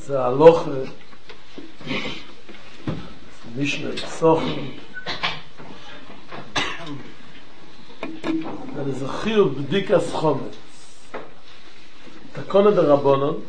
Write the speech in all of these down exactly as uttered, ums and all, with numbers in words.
זה הלוך משנה סוכן זה a חיוב בדיקס חומץ תקונה דרבנן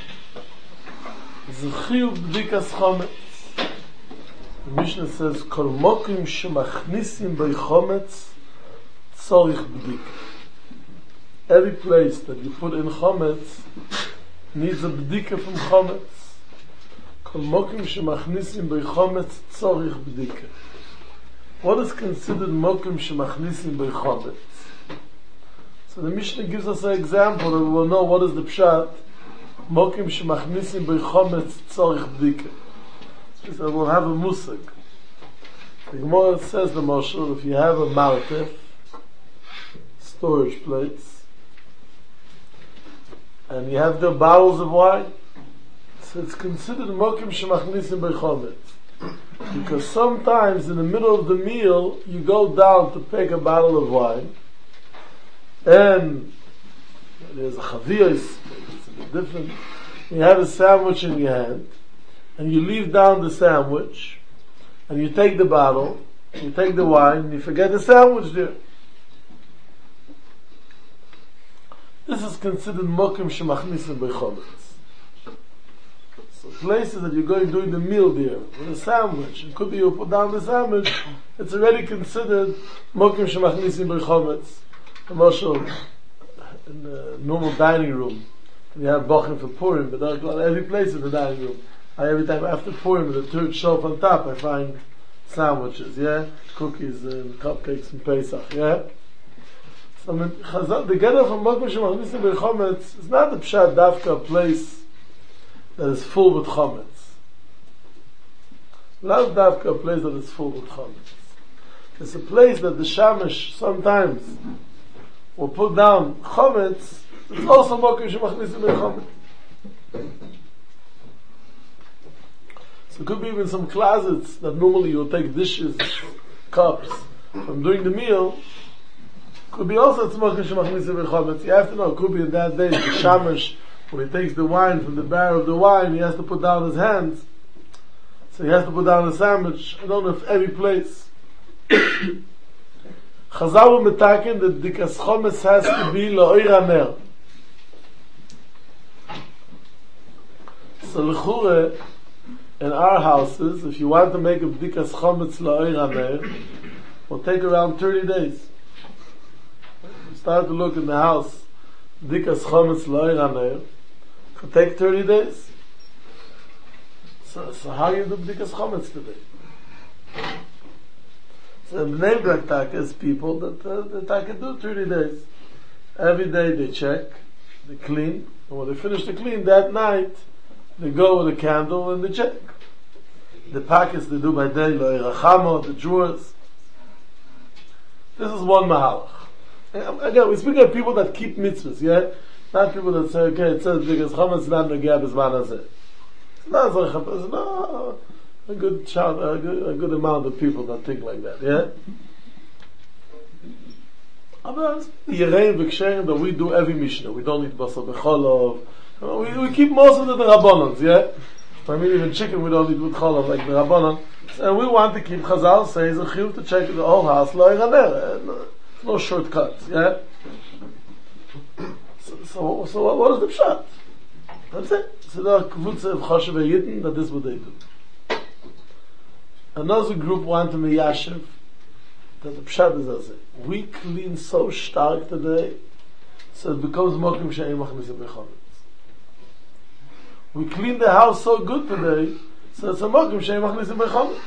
זה חיוב בדיקס חומץ המשנה says כל מוקים שמכניסים בי חומץ צורך בדיקה. Every place that you put in chometz needs a bdika from chometz. Kol mokim shemachnisim by chometz tzorich bdika. What is considered mokim shemachnisim by chometz? So the Mishnah gives us an example that we will know what is the pshat. Mokim shemachnisim by chometz tzorich bdika. So we'll have a musag. The Gemara says the Moshe, if you have a martef, storage plates, and you have the bottles of wine, so it's considered mokim shemachnisim b'chometz. Because sometimes in the middle of the meal, you go down to pick a bottle of wine, and there's a chaviyos, it's a bit different. You have a sandwich in your hand, and you leave down the sandwich, and you take the bottle, you take the wine, and you forget the sandwich there. This is considered mokim shemachnisim b'chometz. So places that you're going doing the meal there with a sandwich, it could be you put down the sandwich, it's already considered mokim shemachnisim b'chometz. And also in the normal dining room, you have bochim for Purim, but there's every place in the dining room. I, every time after Purim, the third shelf on top, I find sandwiches, yeah, cookies and cupcakes and Pesach, yeah. So the Gedder from Mokim Shemachnisim b'chometz is not the pshat dafka, a place that is full with chometz. Not dafka, a place that is full with chometz. It's a place that the shamash sometimes will put down chometz. It's also Mokim Shemachnisim b'chometz. So it could be even some closets that normally you'll take dishes, cups from during the meal. Could be also tzmokim shemachnisim b'chometz. You have to know, it could be in that day, the shamash, when he takes the wine from the barrel of the wine, he has to put down his hands. So he has to put down a sandwich. I don't know if every place. Chazal metaken that the dikas chometz has to be la'oir haner. So l'chure, in our houses, if you want to make a dikas chometz la'oir haner, it will take around thirty days. Start to look in the house, dikas chometz la'oir haner, could take thirty days. So, so how you do dikas chometz today? So in the name of Taka is people that uh, that can do thirty days. Every day they check, they clean, and when they finish the clean that night, they go with a candle and they check. The packets they do by day, la'oir hachama, the drawers. This is one mahalach. Again, we speak of people that keep mitzvahs, yeah? Not people that say, okay, it says because chometz not negeh b'zman hazeh. It's not so, it's not a good child, a good, a good amount of people that think like that, yeah? But Yereim v'ksherim that we do every Mishnah. We don't eat basar b'cholov. We, we keep most of the Rabbanans, yeah? I mean, even chicken we don't eat with cholov like the Rabbanan. And we want to keep Chazal says a chiyuv to check the whole house, la'oir haner. No shortcuts, yeah? So, so, so what, what is the pshat? That's it. So there are kvutze of Choshev Yidden that this is what they do. Another group want to be Yashiv that the pshat is as it. We clean so stark today so it becomes mokim she'en machnisim b'chometz. We clean the house so good today so it's a mokim she'en machnisim b'chometz.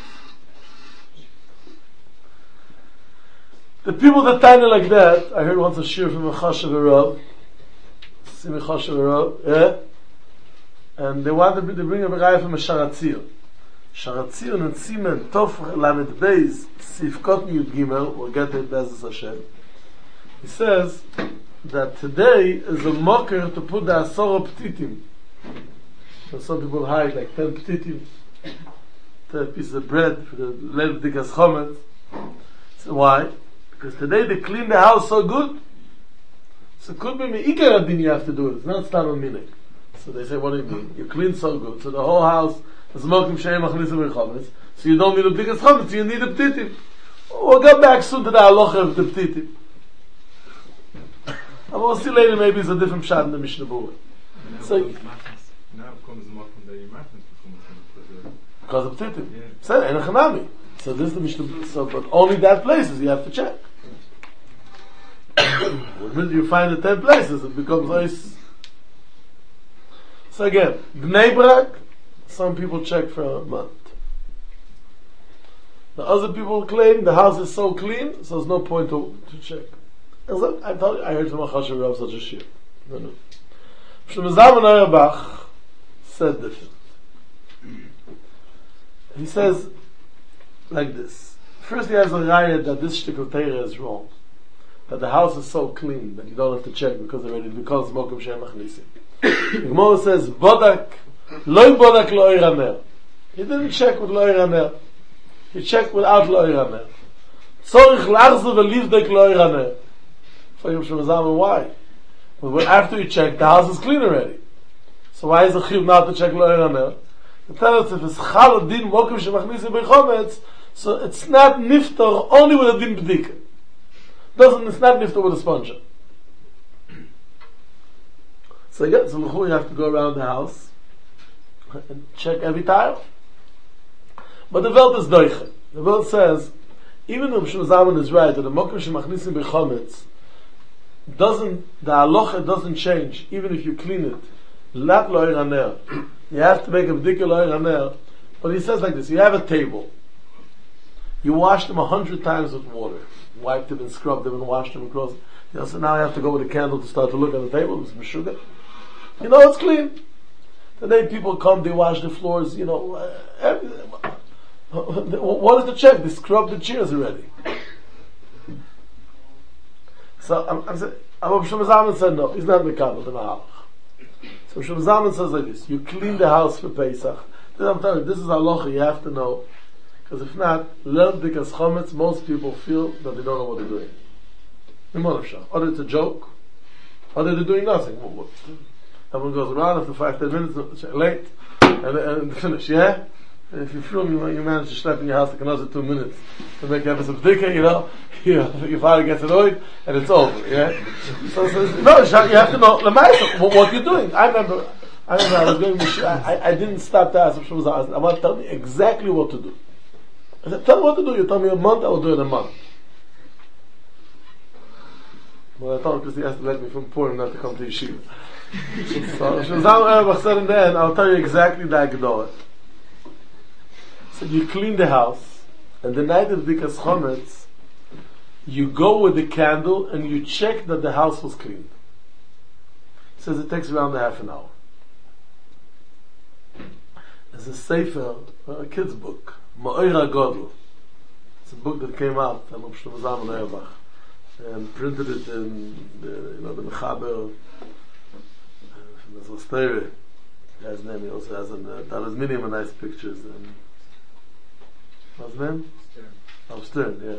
The people that tiny like that, I heard once a shir from a Choshev Rav, Simi Choshev Rav, yeah? And they wanted to bring a berayah from a Sharatzir. Sharatzir and Simen, Tov Lamed Beis, Sifkot Yud Gimel, we'll get it, Be'ezus Hashem. He says that today is a mocker to put the Asoro Ptitim. So some people hide like ten Ptitim, ten pieces of bread for the Leil Dikas Chometz. So why? Because today they clean the house so good. So it could be me'ikar adin you have to do it. It's not stam minik. So they say, what do you mean? You clean so good, so the whole house is mokim she'em machnisim b'chometz, so you don't need a biggest chometz, you need a ptitim. We'll get back soon to the halacha of the ptitim. And we'll see later, maybe it's a different pshat in the Mishnah Berurah. So, now comes the mokum that you machnis because of ptitim. So, and a chanami. So this is the Mishnah, so, but only that places you have to check. When you find the ten places, it becomes ice. So again, Bnei Brak, some people check for a month. The other people claim the house is so clean, so there's no point to, to check. I thought I heard from a Chashav Rav such a shir. No, no. Shlomo Zalman Auerbach said different. He says like this. First he has a raya that this shtick of Torah is wrong. That the house is so clean that you don't have to check because already because mokum she'em machnisim. The Gemara says, Bodak, loy bodak lo iramer. He didn't check with lo iramer. He checked without lo iramer. Tzorich lachzu velivdek lo iramer. For Yom Shlomo Zalman, why? Well, after you check, the house is clean already. So why is the chiyuv not to check lo iramer? The tell us if it's chal din mokum she'em machnisim b'chometz, so it's not niftar only with a din b'dika. Doesn't, it's not niftar with a sponge. So again, so you have to go around the house and check every tile. But the Welt is doiche. The Welt says, even though Shlomo Zalman is right, that the mokum shemachnisim b'chometz doesn't, the halacha doesn't change, even if you clean it. Lat lo iraner. You have to make a b'dika lo iraner. But he says like this, you have a table. You wash them a hundred times with water. Wiped them and scrubbed them and washed them across. You know, so now you have to go with a candle to start to look at the table. It's meshuggah. You know, it's clean. Today people come, they wash the floors, you know. Uh, every, what is the check? They scrub the chairs already. So I'm, I'm saying, Rabbi Shlomo Zalman said no, he's not mekabel the mahalach. So Shlomo Zalman says like this: you clean the house for Pesach. Then I'm telling you, this is halacha. You have to know, because if not, learn because chometz. Most people feel that they don't know what they're doing. Or it's a joke, or they're doing nothing. Everyone goes around after five, ten minutes, late, and, and finish, yeah? And if you feel you, you manage to schlep in your house like another two minutes to make have some bdika, you know, you, your father gets annoyed, and it's over, yeah? So, so no, you have to know, what, what you're doing. I remember, I remember I was going to, I, I didn't stop to ask him, I want to tell me exactly what to do. I said, tell me what to do, you tell me a month, I will do it in a month. Well, I thought because he has to let me from Purim not to come to yeshiva. So Shlomo Auerbach said in the end, I'll tell you exactly the Agdor. So you clean the house, and the night of Bdikas Chometz, you go with the candle and you check that the house was cleaned. He says it takes around a half an hour. There's a sefer, a kid's book, Ma'ora Godel. It's a book that came out from Shlomo Zalman Auerbach, and printed it in the, you know, the Mechaber. There's a story. His name, he also has an uh, Dallas Minium, nice pictures. And what's his name? Stern. Oh, Stern, yeah.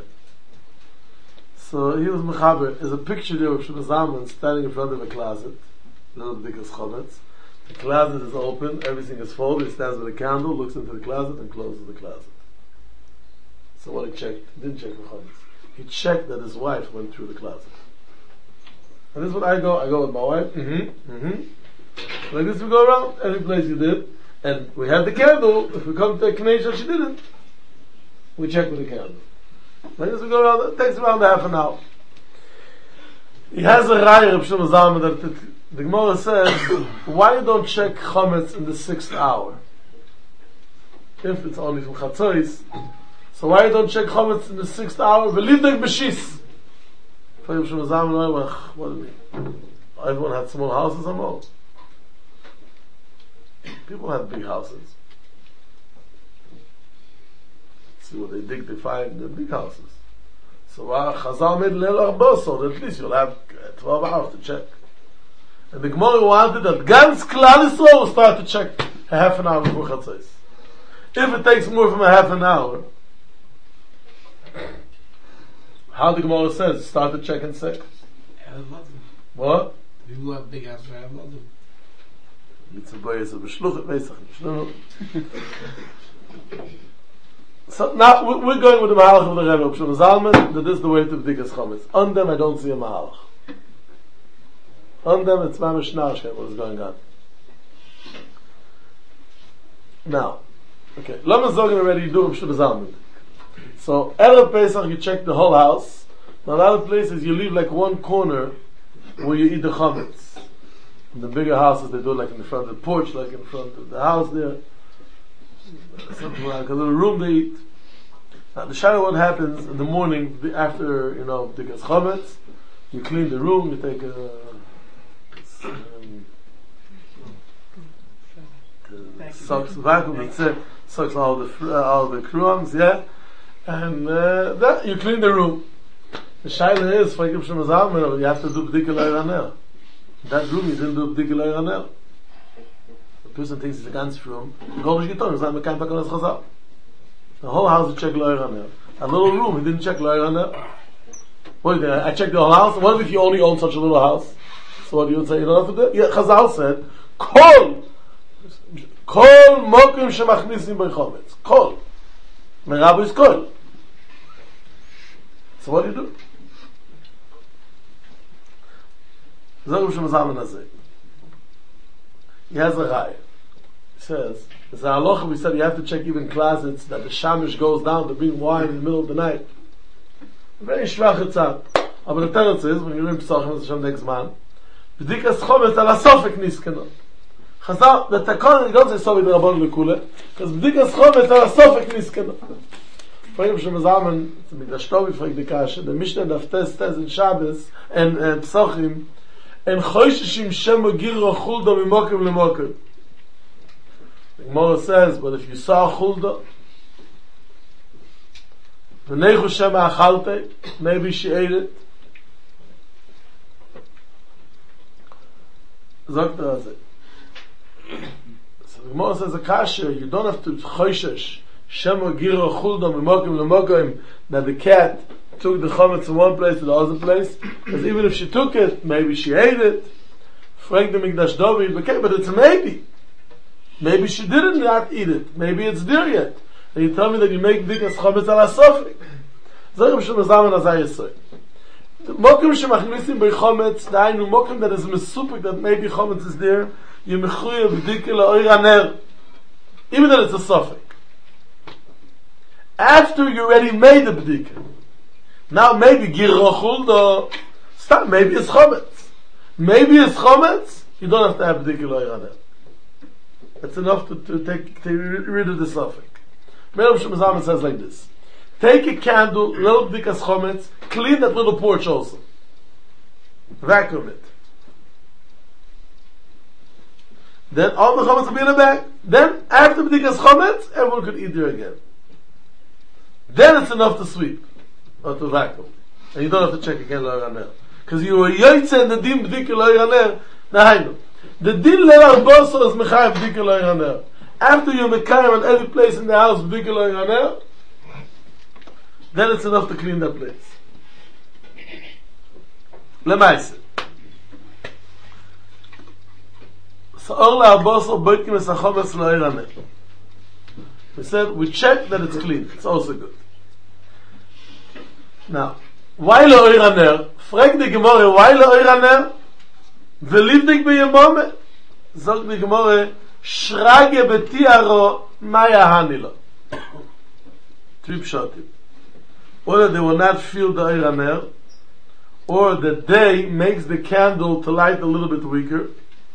So he was Mechaber. There's a picture there of Shlomo Zalman standing in front of a closet, little big as chometz. The closet is open, everything is folded. He stands with a candle, looks into the closet, and closes the closet. So what he checked? He didn't check for chometz. He checked that his wife went through the closet. And this is what I go. I go with my wife. Mm-hmm. Mm-hmm. Like this we go around every place you did, and we have the candle. If we come to a Knesset, she didn't. We check with the candle. Like this we go around. It takes around half an hour. He has a raya of Shlomo Zalman that it, the Gemara says, why you don't check chometz in the sixth hour? If it's only from Chatzos, so why you don't check chometz in the sixth hour? Believe the b'shis. For Shlomo Zalman, what do you mean? Everyone had small houses and all. People had big houses. See what they dig, they find the big houses. So uh, Chazal made Leil Arba, so at least you'll have twelve hours to check. And the Gemara wanted that Gans Klal Yisrael will start to check a half an hour before Chatzos. If it takes more than a half an hour, how the Gemara says, start to check in six. What? People who have big houses have a lot of them. Mitzvah boyes of Beshluchet, Pesach, Beshluchet. So now we're going with the Mahalach of the Rebbe of Shlomo Zalman, that is the way to B'dikas Chometz. On them I don't see a Mahalach. On them it's Mamash Narshkem what is going on. Now, okay, Lama Zogan already do of Shlomo Zalman. So, Erev Pesach you check the whole house. Now, a lot of places you leave like one corner where you eat the chametz. In the bigger houses they do it like in the front of the porch, like in front of the house there. Something like a little room they eat. Now, the shadow what happens in the morning after, you know, B'dikas Chometz, you clean the room, you take a um, sucks vacuum, that's it, sucks all the uh, all the crumbs, yeah, and uh, that you clean the room. The shaila is for Yom Shlomo Zalman, you have to do B'dika L'Ranel. That room you didn't do B'dika L'Ranel. The person thinks it's a ganz room. The Goldish Giton is not mekan Takanas Chazal. The whole house you check L'Ranel. A little room he didn't check L'Ranel. What do you think? I checked the whole house. What if you only own such a little house? So what do you would say? You don't have to do it? Yeah, Chazal said, Kol Kol Mokim Shemachnisim B'Chometz. Kol. Merabu is Kol. So what do you do? Zog Shlomo Zalman Azeh. He has a rai. He says, there's a halacha we said you have to check even closets that the shamish goes down to bring wine in the middle of the night. Very schwach etzad. Aber the teretz is, when you read Pesachim, it's Hashem next man, B'dikas Chometz ala sofek niskeno. Chazal, the takon, you don't say so with the Rabbon Lekule, because B'dikas Chometz ala sofek niskeno. Frag Shlomo Zalman, mit der Shtobi fragt die Kasche, der Mishnah daf tes tes in Shabbos, and Pesachim, and chosheshim shemo girro chulda mimokim lemokim. The Gemara says, but if you saw chulda, v'neichu shema achalte, maybe she ate it. Zogt er as it. So the Gemara says, a kasher, you don't have to choshesh shemo girro chulda mimokim lemokim, that the cat took the chametz from one place to the other place, because even if she took it, maybe she ate it. Frank the Mikdash David, okay, but it's a maybe. Maybe she didn't not eat it. Maybe it's there yet. And you tell me that you make B'dikas Chometz ala sofek. Zog Shlomo Zalman Azeh Yisrael. Mokim shemachnisim b'chometz, dainu mokim that is mesupik that maybe chometz is there, you mechuyev b'dika la'oir haner, even that it's a sofek. After you already made the b'dika, now maybe girro chulda, stop, maybe it's chometz. Maybe it's chometz, you don't have to have b'dika la'oir haner. That's enough to, to take to rid of the suffix. Rav Shlomo Zalman says like this: take a candle, little b'dikas chometz, clean that little porch also, vacuum it. Then all the chometz will be in the bag. Then after b'dikas chometz, everyone could eat there again. Then it's enough to sweep or to vacuum, and you don't have to check again la'oir haner because you were yoytze in the din b'dika la'oir haner. Nahainu. The din le'ar boso is mechayev b'dika la'oir haner. After you mekayem on every place in the house b'dika la'oir haner, then it's enough to clean that place. Lemaise. So all le'ar boso boikim es hachometz la'oir haner. We said we check that it's clean. It's also good. Now, why la'oir haner? Frag the Gemara, why la'oir haner? ולבדיק בימומה זאת בגמורה שרגה בתיארו מה יהני לו three pshatim or they will not feel the oir haner, or the day makes the candle to light a little bit weaker.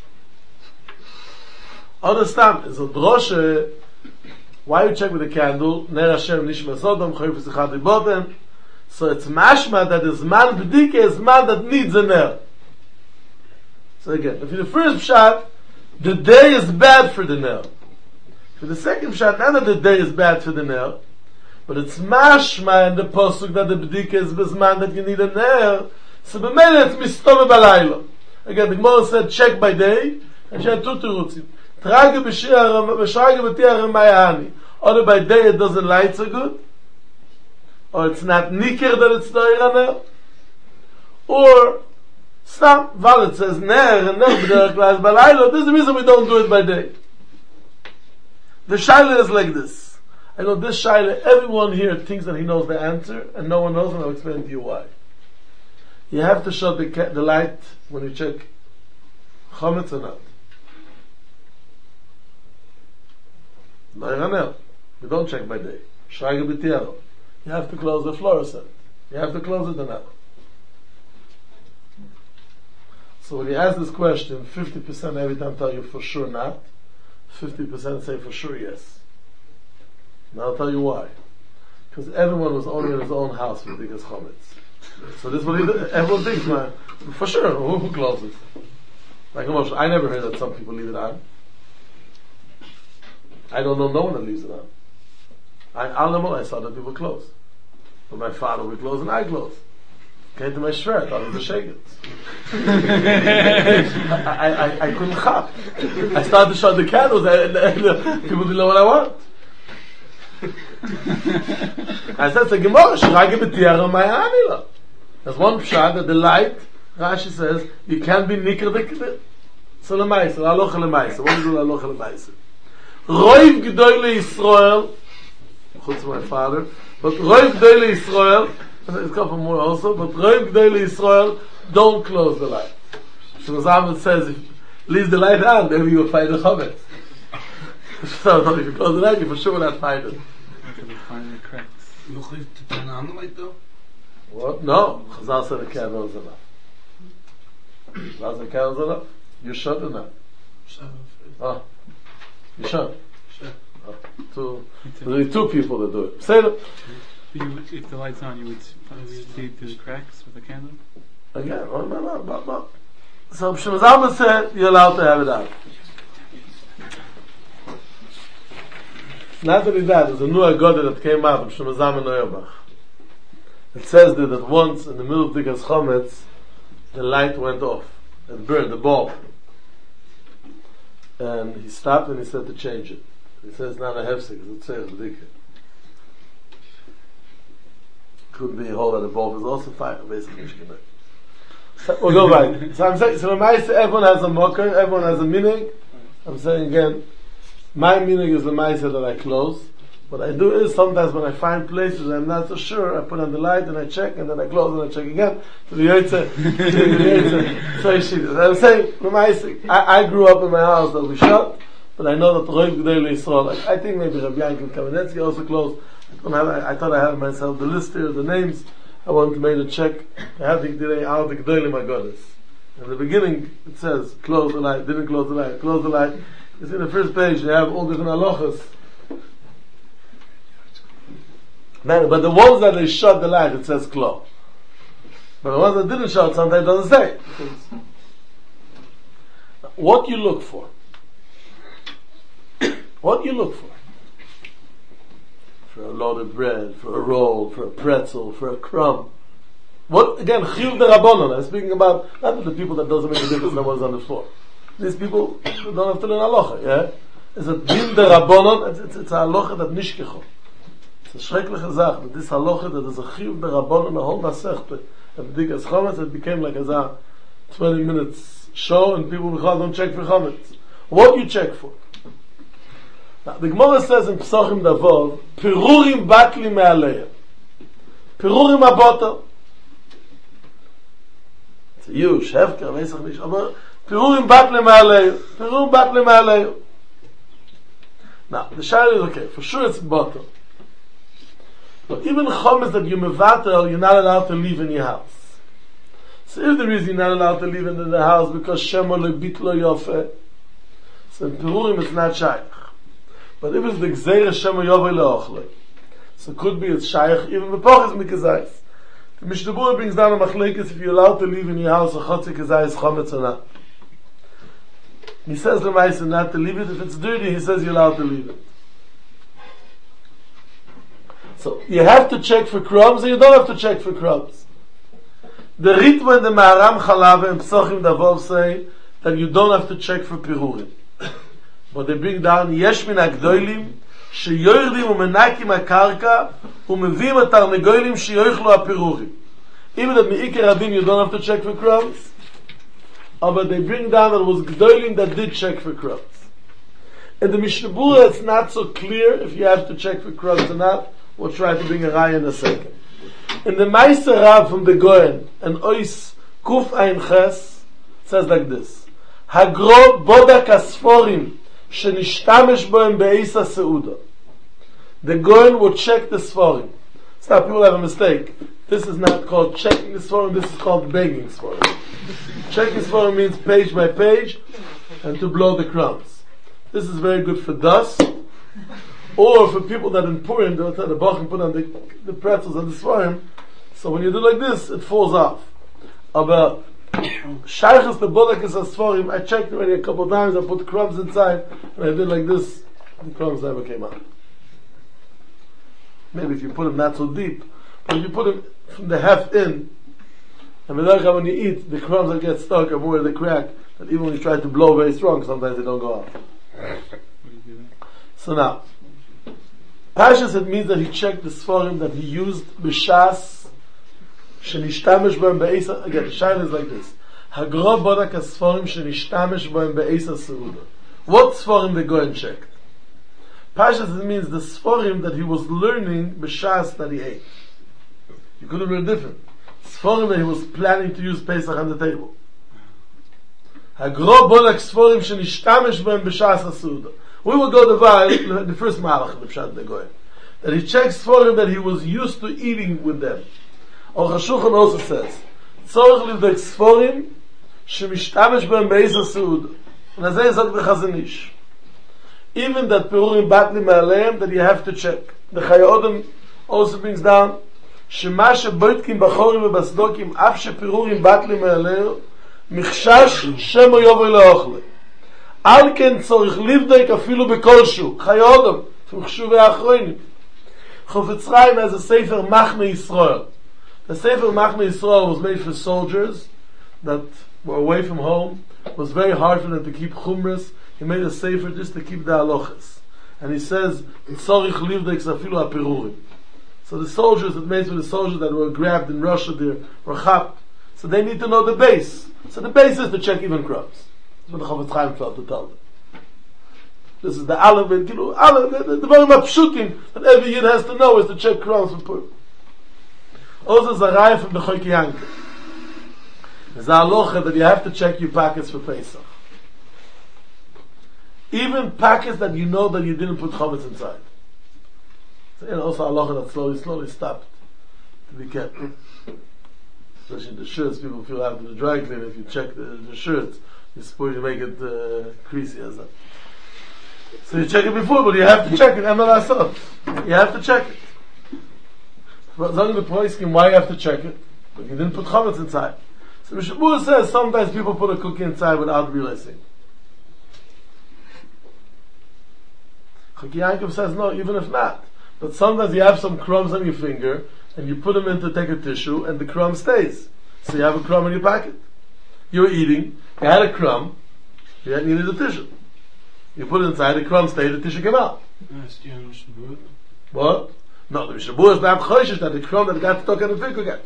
Understand, it's a droshe, why you check with the candle ner Hashem nishma sodom chayuf sichati botem, so it's mashma that is man b'dike is man that needs a ner. So again, if in the first shot, the day is bad for the nail. For the second shot, not that the day is bad for the nail, but it's mashma in the posuk that the b'dika is bisman that you need a nail. So b'mele it's mistome balayla. Again, the Gemara said check by day, and she had two terutzim. Trage b'shrage b'tiarem mayahani. Either by day it doesn't light so good, or it's not nicker that it's the oir haner, or Stop. While it says ner and ner b'derech klal b'laylo, this is the reason we don't do it by day. The shaila is like this. I know this shaila, everyone here thinks that he knows the answer, and no one knows, and I'll explain to you why. You have to shut the, ca- the light when you check chometz or not. No, you don't check by day. Shraga b'tiaro. You have to close the fluorescent. You have to close it or not. So when you ask this question, fifty percent every time tell you for sure not, fifty percent say for sure yes. Now I'll tell you why. Because everyone was only in his own house with biggest chometz. So this is what he did. Everyone thinks, man, for sure, who, who closes? Like Moshe, I never heard that some people leave it on. I don't know no one that leaves it on. I, I'll know I saw that people close. But my father would close and I close. Came to my shred, I thought it was a shake it. I, I, I couldn't chop. I started to shut the candles and, and, and people didn't know what I want. I said, the Gemara, Shirage b'tiara my anila. There's one pshat that the light, Rashi says, you can't be nikr the so lemaisa, alocha lemaisa. What is it alocha lemaisa? Roiv G'doi Yisrael, chutz my father, but Roiv G'doi Yisrael, it's come from more also, but Roiv G'doi Yisrael, don't close the light. So Zalman says, if leave the light on, then you will find the chometz. So if you close the light, you for sure will not find it. You find the cracks. You have to turn on the light though? What? No, Chazal said the candle is enough. Chazal said the candle is enough. You shut or not? Shut. Oh. You shut? Shut. Oh. Two, there's two people that do it. Say it. You, if the light's on, you would see through the cracks with a candle? Again, oh, no, no, no, no. So Shlomo Zalman said you're allowed to have it out. Not only that, there's a new Agoda that came out from Shlomo Zalman Auerbach. It says there that once in the middle of Dikas Chometz, the light went off. It burned, the bulb. And he stopped and he said to change it. He says, not a hefsek, it says Dika. Could be a whole other bulb is also fire, basically. So we'll go back. So I'm saying, so everyone has a mocker, everyone has a meaning. I'm saying again, my meaning is the Maisa that I close. What I do is sometimes when I find places I'm not so sure, I put on the light and I check and then I close and I check again. To the Yotze, to the Yotze. So she does. I'm saying, the Maisa, I, I grew up in my house that we shut, but I know that Roiv G'dei Yisrael, I think maybe Rabbi Yankel Kamenetsky also closed. I, don't have, I, I thought I had myself the list here, the names. I wanted to make a check. I had the G'dei out the G'dei my goddess. In the beginning it says close the light, didn't close the light, close the light. It's in the first page, they have all different halachas. But the ones that they shut the light, it says close. But the ones that didn't shut, sometimes it doesn't say. What you look for? What you look for? For a load of bread, for a roll, for a pretzel, for a crumb. What, again, chiyuv derabanan. I'm speaking about, not the people that doesn't make a difference that was on the floor. These people don't have to learn halacha, yeah? It's a din derabanan, it's, it's, it's a halacha that nishkecho. It's a schreckliche Sache, but this halacha that is a chiyuv derabanan, a whole masechta, at the Dikas Chometz, it became like a twenty minutes show, and people don't check for Chometz. What do you check for? Now, the Gemara says in Pesachim Davov, Pirurim batli me'aleya. Pirurim abota. It's a huge, hefker, weisach nish, aber Pirurim batli me'aleya. Pirurim batli me'aleya. Now, the shayla is okay, for sure it's bottom. But even chometz that you mevatel, you're not allowed to leave in your house. So if the reason you're not allowed to leave in the house because shemo lebitlo yofe, so in Pirurim it's not shaykh. But if it's the Gzeira Shema Yovei Le'ochle, so it could be it's shaykh, even the Poch is Mikazais. The Mishnah Berurah brings down a machlekes if you're allowed to leave in your house a Chotzi Kazais Chometz or not. He says the Maisa not to leave it. If it's dirty, he says you're allowed to leave it. So you have to check for crumbs, and you don't have to check for crumbs. The Ritva and the Maharam Chalav and Pesachim Davov say that you don't have to check for Pirurim. But they bring down Yesh min הגדולים שיורדים ומנקים הקרקע ומביאים את הרנגולים שיאכלו הפירורים. Even that me'ikar adin you don't have to check for crumbs, but they bring down that it was Gdolim that did check for crumbs. In the Mishnah Berurah, it's not so clear if you have to check for crumbs or not. We'll try to bring a raya in a second. In the Meiser Rav from the Goyen, and Ois Kuf Ein Ches, says like this: Hagro bodak asforim shenishtamesh bohem be'isa seuda. The Goyen will check the sforim. Stop, people have a mistake. This is not called checking the sforim, this is called begging sforim. Checking sforim means page by page, and to blow the crumbs. This is very good for dust, or for people that in Purim, they the Bachim put on the, the pretzels and the sforim, so when you do like this, it falls off. Aber Shaykhus the Bodak is a sforim, I checked already a couple of times, I put crumbs inside, and I did like this, the crumbs never came out. Maybe if you put them not so deep, but if you put them from the half in, and when you eat, the crumbs that get stuck are more in the crack, that even when you try to blow very strong, sometimes they don't go out. So now, Pashas, it means that he checked the sforim that he used b'shas shenishtamesh bohem be'esa. Again, the shayla is like this: Hagro bodak asforim shenishtamesh bohem be'esa seuda. What sforim the Goyen checked? Pashas, it means the sforim that he was learning b'shas that he ate. You could have been different. Sforim that he was planning to use Pesach on the table. Hagro bodak sforim shenishtamesh bohem b'shas seuda. We will go divide the first malach of the Pshat the Goyen, that he checks for him that he was used to eating with them. Or Hashulchan also says, Tzorich livdek sforim shemishtamesh b'hem be'isa seud. And as I said the Chazon Ish, even that perurim batli me'aleim, that you have to check. The Chayei Odom also brings down, shema sheboitkim b'chorim v'basdokim af sheperurim batli me'aleim michshash shemo yovoy le'ochle. Al ken tzorich livdek afilu bekolshu. Chayei Odom from Cheshuvei Achronim. Chofetz Chaim has a Sefer Machne Yisrael. The Sefer Machne Yisrael was made for soldiers that were away from home. It was very hard for them to keep chumras. He made a Sefer just to keep the halachas. And he says, tzorich livdek afilu apirurim. So the soldiers, it made for the soldiers that were grabbed in Russia, they were chapped. So they need to know the base. So the base is to check even crumbs. That's what the Chofetz Chaim felt to tell them. This is the aleph, you know, aleph, the, the, the very much shooting that every Yid has to know is to check crumbs for Purim. Also, is a raya from the Choyki Yankel. There's a halacha that you have to check your packets for Pesach. Even packets that you know that you didn't put chametz inside. So, you know, also a halacha that slowly, slowly stopped to be kept. Especially the shirts, people feel after the dry cleaner, if you check the, the shirts, you suppose you make it uh, creasy as that. So you check it before, but you have to check it. You have to check it. But the poskim, why you have to check it? But you didn't put chametz inside. So Mishnah Berurah says sometimes people put a cookie inside without realizing. Choyki Yankel says no, even if not. But sometimes you have some crumbs on your finger and you put them in to take a tissue and the crumb stays. So you have a crumb in your pocket. You're eating, you had a crumb, you needed a tissue. You put it inside, the crumb stayed, the tissue came out. What? No, the Mishnah Berurah is not choishish that the crumb that got stuck on the finger got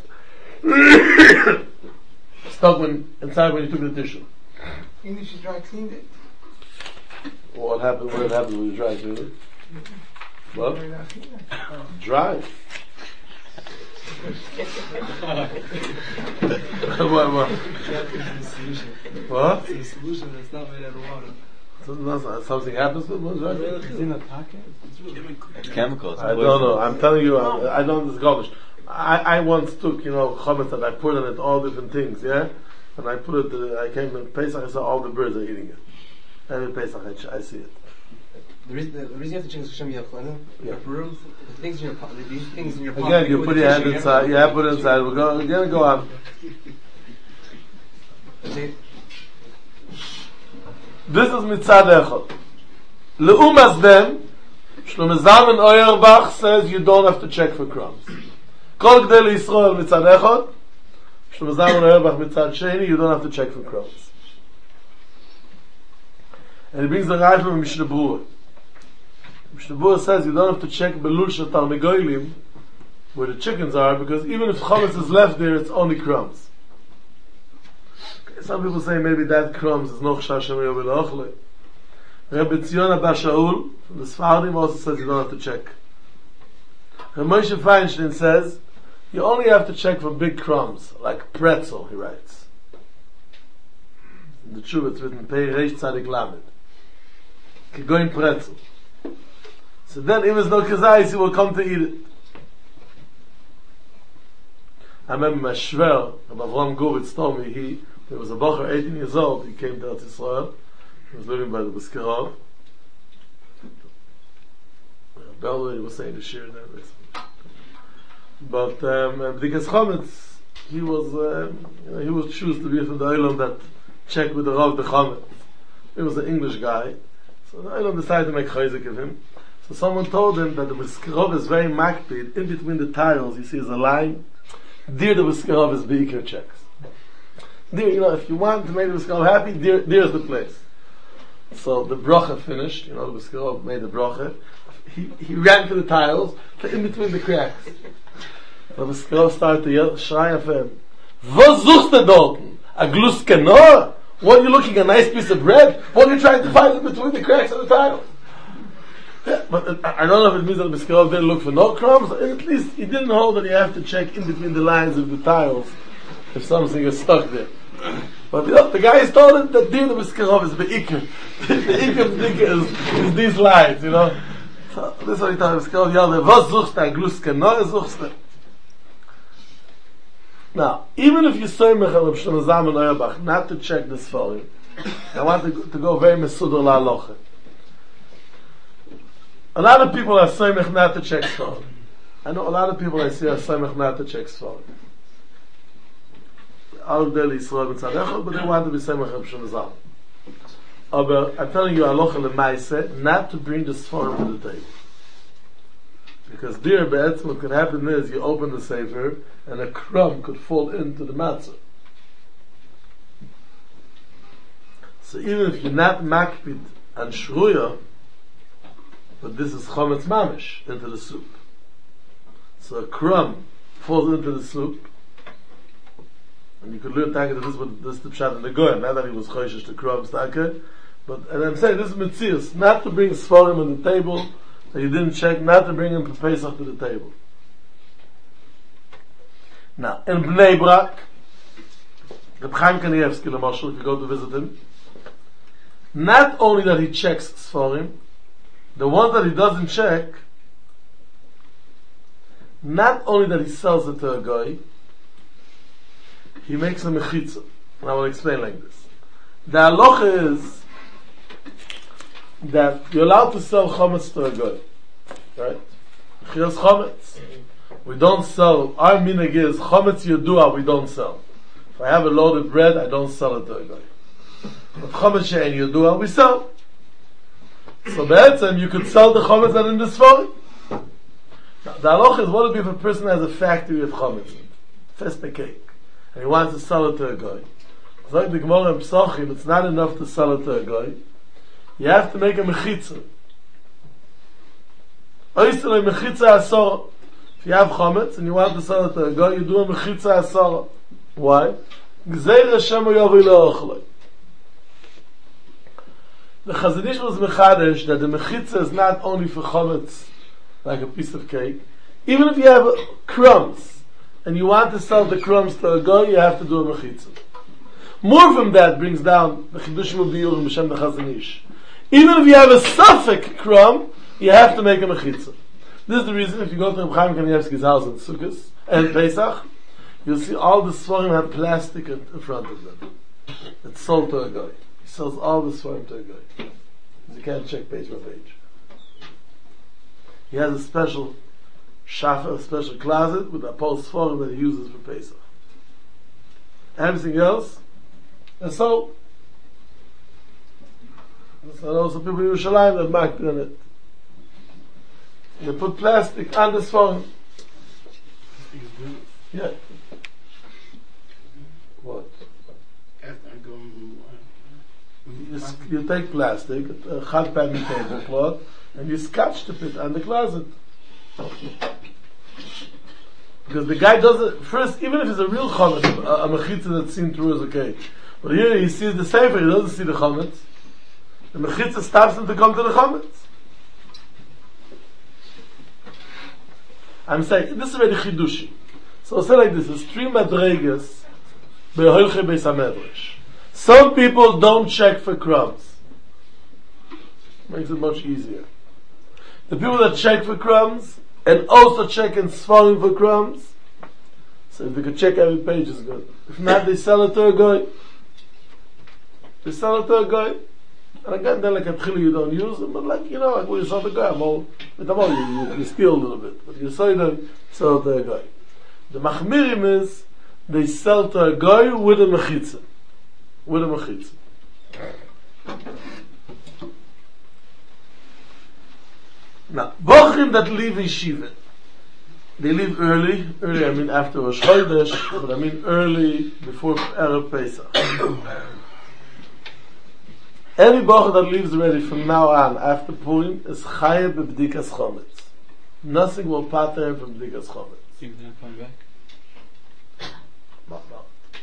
stuck when, inside when you took the tissue. Even if you dry cleaned it? What happened? What happened when you dry cleaned it? What? Dry. what? What? What? It's a solution that's not made out of water. Something happens to it? Right? It's in a pocket? It's chemicals. I don't know. I'm telling you, I, I don't know this garbage. I, I once took, you know, chametz and I put on it all different things, yeah? And I put it, uh, I came in Pesach, I saw all the birds are eating it. Every Pesach, I, I see it. The reason, the reason you have to check is Hashem Yachlan. Yeah. The things in your pocket, these things in your pocket. Again, you put your hand inside, yeah, put it inside. We're going, we're going to go on. This is mitzad echad. Leumas them, Shlomo Zalman Auerbach says you don't have to check for crumbs. Kol Gdei Yisrael mitzad echad, Shlomo Zalman Auerbach mitzad sheni, you don't have to check for crumbs. And he brings the raya from Mishnah Berurah. Mishnah Berurah says you don't have to check belul shel tarnegolim, where the chickens are, because even if chametz is left there, it's only crumbs. some people say maybe that crumbs is noch shashem yovel ochle. Rabbi Tzion Abba Shaul from the Sfardim also says you don't have to check. Rabbi Moshe Feinstein says you only have to check for big crumbs, like pretzel, he writes. In the Tshuva it's written Pei Reish Tzadik Lamed. Kegoin pretzel. So then if there's no kazayis, he will come to eat it. I remember my shver, Rabbi Avram Gurvitz told me he, there was a bocher eighteen years old, he came to Eretz Yisrael, he was living by the Beskirov. Belway was saying the shir then. But um, B'dikas Chometz, he was, um, you know, he was choose to be from the Olam that checked with the Rav the Chometz. He was an English guy, so the Olam decided to make chayzik of him. So someone told him that the Beskirov is very makpid, in between the tiles, you see there's a line, dear the Beskirov is Beikir checks. Dear, you know, if you want to make the Beskirov happy, dear, dear's the place. So the bracha finished, you know, the Beskirov made the bracha. He, he ran to the tiles, to in between the cracks. The Beskirov started to yell, Shrei Afem, Was suchst du dorten? A glus kenor? What are you looking, a nice piece of bread? What are you trying to find in between the cracks of the tiles? Yeah, but uh, I don't know if it means that the Beskirov didn't look for no crumbs, at least he didn't hold that you have to check in between the lines of the tiles if something is stuck there. But you know, the guy is told him that dear the Beskirov is be'ikr. The ikr is, is these lines, you know. So this is what he told the Beskirov, yelled, was suchst du, a glus kenor suchst du? Now, even if you say Mechel of Shlomo Zalman Auerbach not to check this for him, I want to go, to go very mesudar la'alocha. A lot of people are soymech not to check Sforim. I know a lot of people I see are soymech not to check Sforim. All daily Yisrael and Tzadechot, but they want to be soymech of Shlomo Zalman. But I'm telling you, halacha l'maaseh, not to bring the Sforim to the table. Because dear be'etzim, what could happen is you open the sefer and a crumb could fall into the matzah. So even if you're not makpid and shruya, but this is chometz mamish into the soup. So a crumb falls into the soup, and you could learn that this was this the pshat in the goyim. Not that he was choishish to crumbs, taka, but and I'm saying this is mitzias, not to bring sforim on the table. So you didn't check not to bring him for Pesach to the table. Now, in Bnei Brak, Reb Chaim Kanievsky, L'Moshel, if you go to visit him, not only that he checks Sforim, the ones that he doesn't check, not only that he sells it to a guy, he makes a mechitza. And I will explain like this. The halacha is that you're allowed to sell chometz to a guy, right? Here's chometz. We don't sell. Our minhag is chometz yedua. We don't sell. If I have a load of bread, I don't sell it to a guy. But chometz she'en yedua, we sell. So be'etzem you could sell the chometz that in the sforim. Now the halacha is what would be if a person has a factory of chometz, festa cake, and he wants to sell it to a guy. It's like the Gemara in Psachim. It's not enough to sell it to a guy. You have to make a mechitza. Oysele mechitza asara. If you have chometz and you want to sell it to a guy, you do a mechitza asara. Why? Gzeir Hashem yovi le'ochloi. The Chazon Ish was mechadesh that the mechitza is not only for chometz, like a piece of cake. Even if you have crumbs and you want to sell the crumbs to a guy, you have to do a mechitza. More from that brings down the Chidushim U'Biyurim B'Shem the Chazon Ish. Even if you have a suffix crumb, you have to make a mechitza. This is the reason if you go to Reb Chaim Kanievsky's house in Sukkot and Pesach, you'll see all the Sforim have plastic in front of them. It's sold to a guy. He sells all the Sforim to a guy. You can't check page by page. He has a special shafa, a special closet with a post Sforim that he uses for Pesach. Everything else, and so So also people in Yerushalayim that marked in it. They put plastic on this phone. Yeah. What? You, you take plastic, a hot pan tablecloth, and you scotch the pit on the closet. Because the guy does it first, even if it's a real chometz, a, a mechitza that's seen through is okay. But here he sees the Sefer, he doesn't see the Chometz. The Mechitza stops him to come to the Chometz. I'm saying, this is very Chidushi. So I'll say like this, there's three Madregas Be'holche Beis HaMedrash. Some people don't check for crumbs. Makes it much easier. The people that check for crumbs, and also check in Sfarim for crumbs, so if they could check every page is good. If not, they sell it to a guy. They sell it to a guy. And again, then like a tchili you don't use them, but like, you know, like when you sell the guy, I'm all, with them all, you, you, you steal a little bit. But you say them, sell it to a guy. The machmirim is, they sell to a guy with a mechitza. With a mechitza. Now, bochim that leave yeshiva, they leave early, early I mean after Rosh Chodesh, but I mean early before Erev Pesach. Any bocher that leaves already from now on after Purim is chayav b'bdikas chometz. Nothing will pater him from b'dikas chometz. Even not coming back? No, no.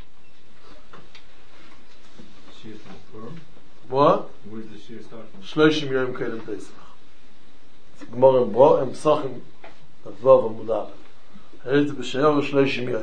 Shir from? What? Where's the Shir start from? Shloshim Yom Kedem Pesach. Gemara in Bro, in Pesachim, at Vav Amudal. Here's the B'Sheyor Shloshim Yom.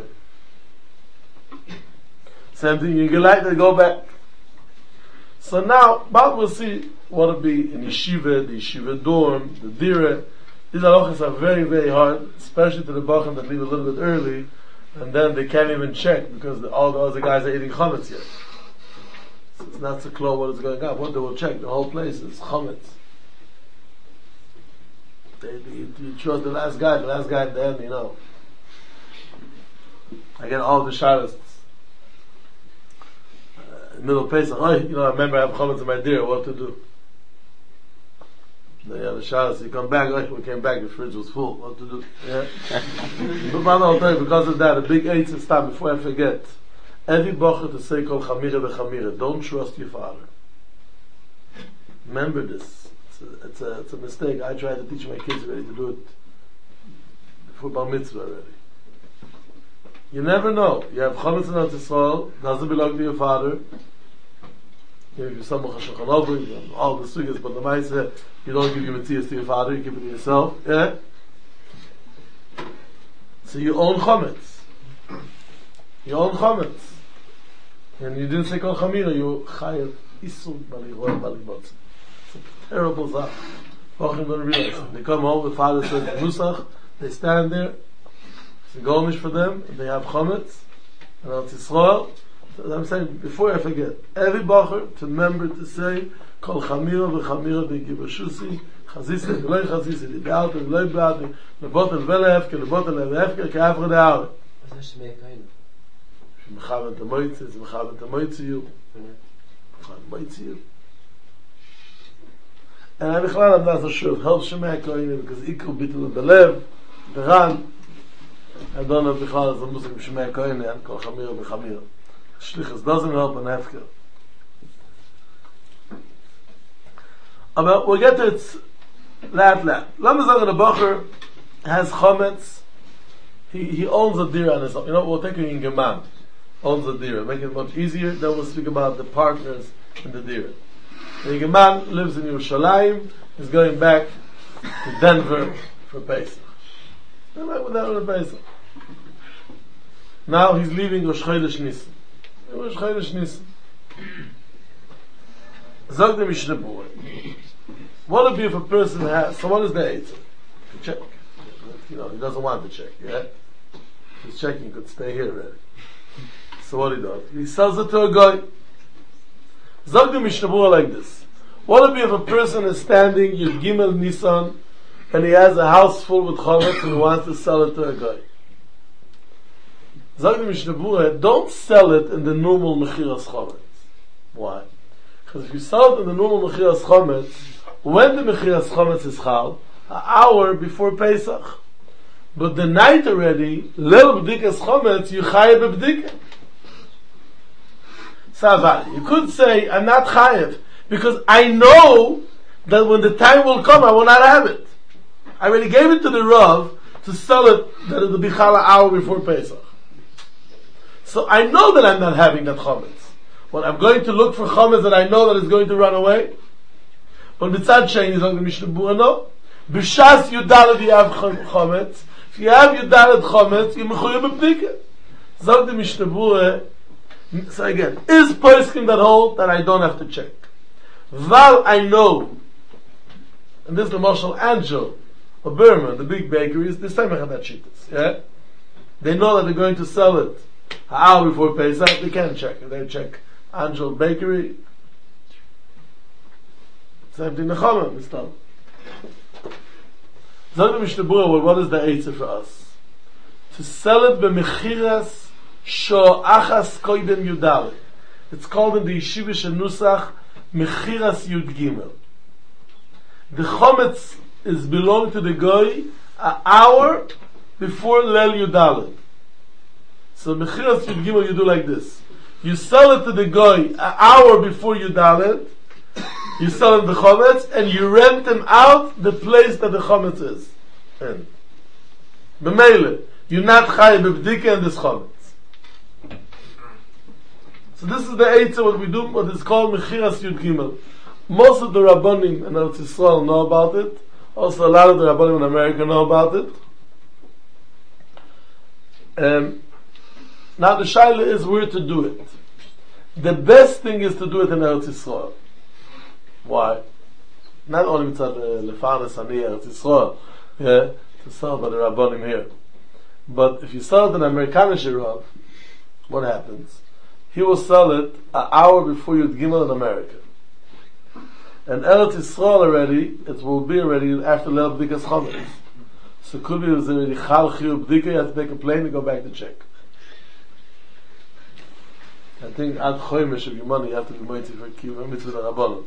Same thing, you get like to go back. So now, but we'll see what it'll be in yeshiva, the yeshiva dorm, the dire. These halachas are very, very hard, especially to the bachim that leave a little bit early, and then they can't even check because the, all the other guys are eating chametz yet. So it's not so clear what is going on. What they will check, the whole place is chametz. They, they, you, you trust the last guy, the last guy at the end, you know. I get all the shadows. Middle of Pesach, oh, you know, I remember I have chametz in my deer, what to do? Then you have the shadows, you come back, oh, we came back, the fridge was full, what to do? Yeah? But man, I'll tell you, because of that, a big eight to stop before I forget. Every bocher to say, kol chamira v'chamira, don't trust your father. Remember this. It's a, it's a, it's a mistake. I try to teach my kids already to do it before bar mitzvah already. You never know. You have chametz in Eretz Yisrael, doesn't belong to your father. If you stumble Shulchan Aruch, all the sugyas, but the Maaseh, you don't give your mitzvahs to your father, you give it to yourself. Yeah? So you own chametz. You own chametz. And you didn't say kol chamira, you chayav isur baliroy balibotz. It's a terrible zach. Bochum don't realize it. They come home, the father says Nusach, they stand there, it's a golnish for them, and they have chametz, and Eretz Yisrael. So I'm saying, before I forget, every bacher to remember to say, kol chamira v'chamira v'gibashusi, chazisi v'loi chazisi, l'be'alti v'loi be'alti, l'botel v'lehefke, l'botel v'lehefke, k'avre de'are. What's that Shmei Kainu? Mechaven to moitzi, it's mechaven to moitzi you. Mechaven to moitzi you. And I'm I'm not so sure, it helps Shemei Koine, because Iku Bitul Belev, the Ran, I don't know if Bichlal is a Muslim Shemei Koine, and Kol Chamira B'Chamira. Shlichus doesn't help an Hefker. But we'll get to it lat lat. Lama Zaga the Bacher has Chometz, he, he owns a deer on his own. You know, we'll take it in Geman. Owns a deer. Make it much easier, then we'll speak about the partners in the deer. The Geman lives in Yerushalayim, he's going back to Denver for Pesach. Going back with Denver for Pesach. Now he's leaving Rosh Chodesh Nisan. Rosh Chodesh Nisan. Zog the Mishnah Berurah. What would be if a person has, so what is the eitzah? To check. You know, he doesn't want to check, yeah? He's checking, could stay here already. So what he does? He sells it to a guy. Zog the Mishnah Berurah like this. What would be if a person is standing Yud Gimel Nisan and he has a house full with chametz and he wants to sell it to a guy? Zog the Mishnah Berurah, don't sell it in the normal mechiras chametz. Why? Because if you sell it in the normal mechiras chametz, when the mechiras chametz is chal, an hour before Pesach. But the night already, lel b'dikas chametz, you chayev b'bdika. Savar. You could say, I'm not chayev, because I know that when the time will come, I will not have it. I already gave it to the Rav to sell it, that it will be chal an hour before Pesach. So I know that I'm not having that chametz. Well, I'm going to look for chometz that I know that is going to run away. But mitzad shein is on the Mishnah Berurah, no. B'shas Yudalet you have chometz. If you have Yudalet chometz, you mechuyev b'bdika. Zog the Mishnah Berurah. So again, is poskim that hold that I don't have to check. Val I know, and this is the Marshall Angel of Burma, the big bakeries, this time I have that shittas, yeah? They know that they're going to sell it an hour before Pesach, they can't check it. They check Angel Bakery. Same thing, Nechama, it's done. Zog the Mishnah Berurah, well, what is the eitzah for us? To sell it b'mechiras Sho'achas koidem Yudalet. It's called in the Yeshiva Nusach Mechiras Yud Gimel. The chometz is belonged to the goy an hour before Leil Yudalet. So Mechiras Yud Gimel you do like this: you sell it to the goy an hour before Yudalet. You sell him the chometz and you rent him out the place that the chometz is. And b'meile you're not chayav b'bdika in this chometz. So this is the eitzah, what we do, what is called Mechiras Yud Gimel. Most of the Rabbanim in Eretz Yisrael know about it. Also a lot of the Rabbanim in America know about it. Um, now the shaila is where to do it. The best thing is to do it in Eretz Yisrael. Why? Not only mitzad lefanes ani Eretz Yisrael, yeah, to sell by the Rabbanim here. But if you sell it in Amerikanish Rav, what happens? He will sell it an hour before Yud Gimel in America. And Eretz Yisrael already, it will be already after Leil B'dikas Chometz. So could be it was already Chal Chiyuv B'dika, you have to take a plane and go back to check. I think Ad Choymesh of your money, you have to be waiting for a Kiva Mitzvah the Rabbanon.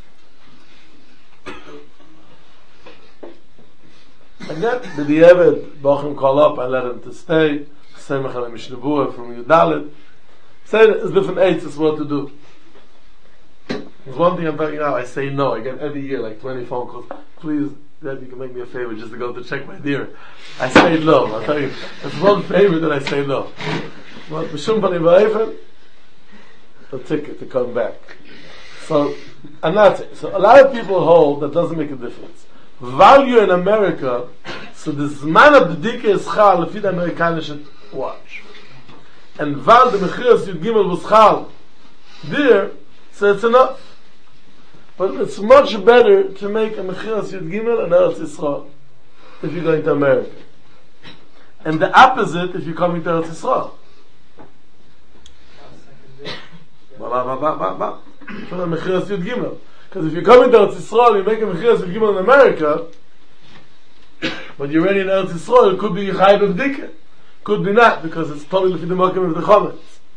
Again, the Diavad, Bochum call up, I let him to stay, Semach al Mishnah Berurah from Yudalet. Say it's different eights what to do. There's one thing I'm talking about, I say no. I get every year like twenty phone calls. Please, Dad, you can make me a favor just to go to check my deer. I say no. I'll tell you, it's one favor that I say no. Well, b'shum panim v'ayfen, a ticket to come back. So, I'm not saying. So a lot of people hold that doesn't make a difference. Value in America, so the zman of b'dika is chal, if the Americans should watch. And Val the Mechiras Yud Gimel was chal there, so it's enough. But it's much better to make a Mechiras Yud Gimel and Eretz Yisrael if you're going to America. And the opposite if you're coming to Eretz Yisrael. Ba ba ba ba ba. For the Mechiras Yud Gimel. Because if you're coming to Eretz Yisrael, you make a Mechiras Yud Gimel in America, but you're already in Eretz Yisrael, it could be Chayav B'dika. Could be not, because it's totally the Makom of the chometz.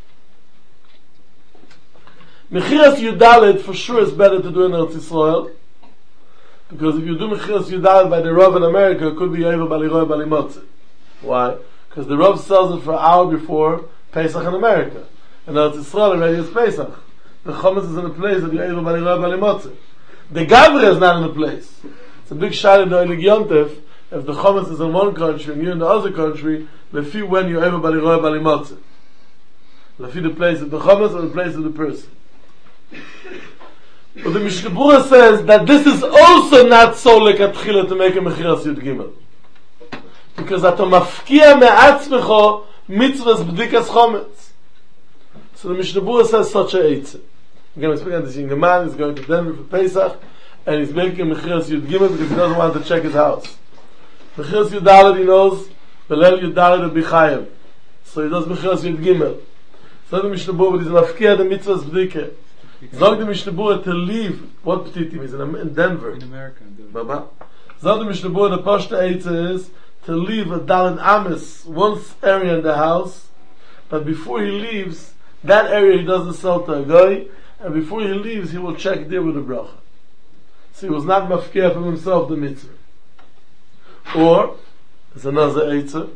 Mechiras Yudalet for sure is better to do in Eretz Yisrael, because if you do Mechiras Yudalet by the Rav in America, it could be Yevel Bali Roy Bali Motze. Why? Because the Rav sells it for an hour before Pesach in America. And Eretz Yisrael already is Pesach. The chometz is in a place that you're Yevel Bali Roy Bali Motze. The Gavra is not in a place. It's a big shayla in the Oilig Yontef. If the chometz is in one country and you're in the other country, lefi when you're able bali roy bali matzah. Lefi the place of the chometz or the place of the person. But the Mishnah Berurah says that this is also not so like a tchila to make a mechiras yud gimel. Because at a mafkia me'atzmecho mitzvahs b'dikas chometz. So the Mishnah Berurah says such a eitzah. Again, we're speaking of this young man, he's going to Denver for Pesach, and he's making a mechiras yud gimel because he doesn't want to check his house. Mechiras Yudalet, he knows, Belel Yudalet will be chayav. So he does Mechiras Yud Gimel. So the Mishnah Berurah, he's mafkia the mitzvahs b'dika. Zog the Mishnah Berurah to leave, what petitim is in, in Denver. In America. Baba. Zog the Mishnah Berurah, the Pashta Eitzah is to leave a Dalet Amis, one area in the house, but before he leaves, that area he doesn't sell to a guy, and before he leaves, he will check there with a bracha. So he was not mafkia from himself the mitzvah. Or, there's another eitzah.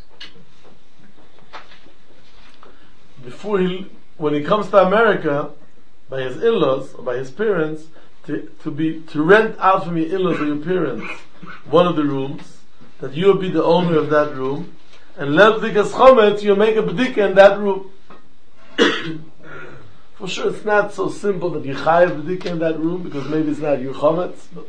Before he, when he comes to America, by his in-laws, or by his parents, to, to be, to rent out from your in-laws or your parents, one of the rooms, that you'll be the owner of that room, and let b'dikas chometz, you'll make a b'dika in that room. For sure, it's not so simple that you chayav b'dika in that room, because maybe it's not your chometz, but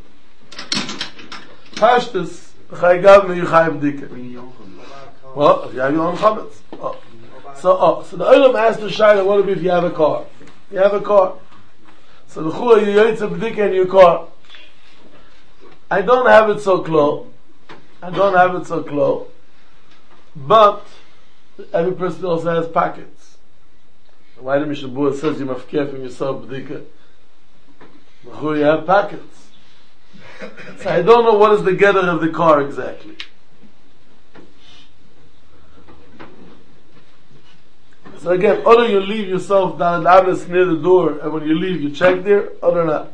Pashtus, chayav me you chayav b'dika. Bring your own chometz. Well, if you have your own chometz. Oh. So, oh, so the Olam asked the Shaila, what if you have a car? You have a car. So the Chua, you yotze b'dika in your car. I don't have it so close. I don't have it so close. But every person also has pockets. Why the Mishnah Berurah says you must care from yourself b'dika? Who you have pockets. So I don't know what is the getter of the car exactly. So again, either you leave yourself down at Amis near the door, and when you leave you check there, or not.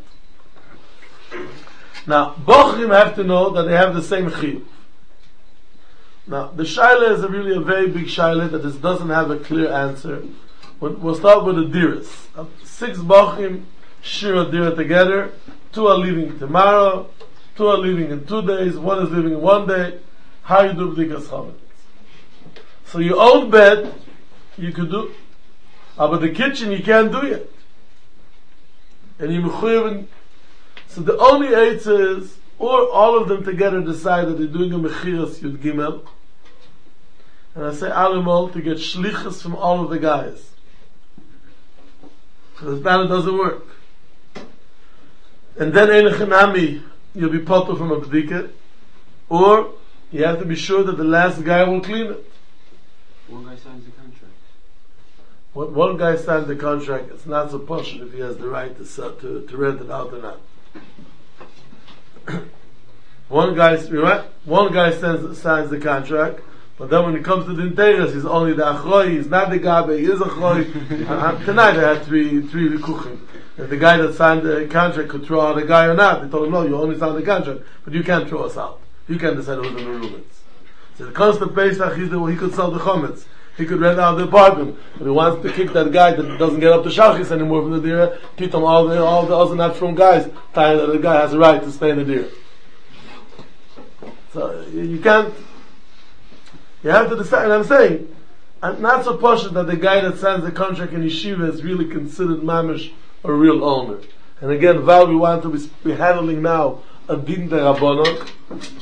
Now, Bochrim have to know that they have the same chiyuv. Now, the shaila is a really a very big shaila that this doesn't have a clear answer. We'll, we'll start with the diras. Uh, six Bochrim share a dira together. Two are leaving tomorrow. Two are leaving in two days. One is leaving in one day. How you do b'dikas chametz? So your own bed, you could do. Uh, but the kitchen, you can't do yet. And you mechuyev. So the only eitzah is, or all of them together decide that they're doing a mechiras yud gimel, and I say alimol to get shlichus from all of the guys. So this matter doesn't work. And then ein chenami, you'll be potter from a b'dika, or you have to be sure that the last guy will clean it. One guy signs the contract. When one guy signs the contract, it's not so poshut if he has the right to, sell, to, to rent it out or not. One guy, right? One guy signs, signs the contract, but then when it comes to the interes, he's only the achroi. He's not the gabe. He is achroi. Tonight I had three three vikuchim. If the guy that signed the contract could throw out a guy or not, they told him, no, you only signed the contract, but you can't throw us out. You can't decide who's in the room. So the constant Pesach, he's the, he could sell the chometz. He could rent out the apartment, but he wants to kick that guy that doesn't get up to shachis anymore from the dira. Teach them all the all the other not from guys, telling that the guy has a right to stay in the dira. So you can't. You have to decide. And I'm saying, I'm not so poshut that the guy that signs the contract in yeshiva is really considered mamish a real owner. And again, while we want to be, be handling now a din derabbanon,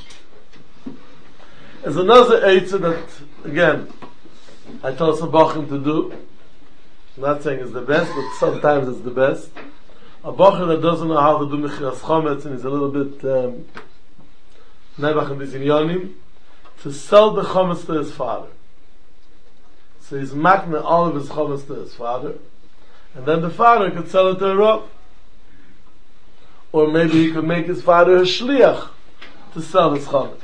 there's another eitzah that again I tell some bachim to do. I'm not saying it's the best, but sometimes it's the best. A bachim that doesn't know how to do mechiras chometz and is a little bit um, nevach in these inyanim, to sell the chometz to his father. So he's makna all of his chometz to his father, and then the father could sell it to a rav. Or maybe he could make his father a shliach to sell his chometz.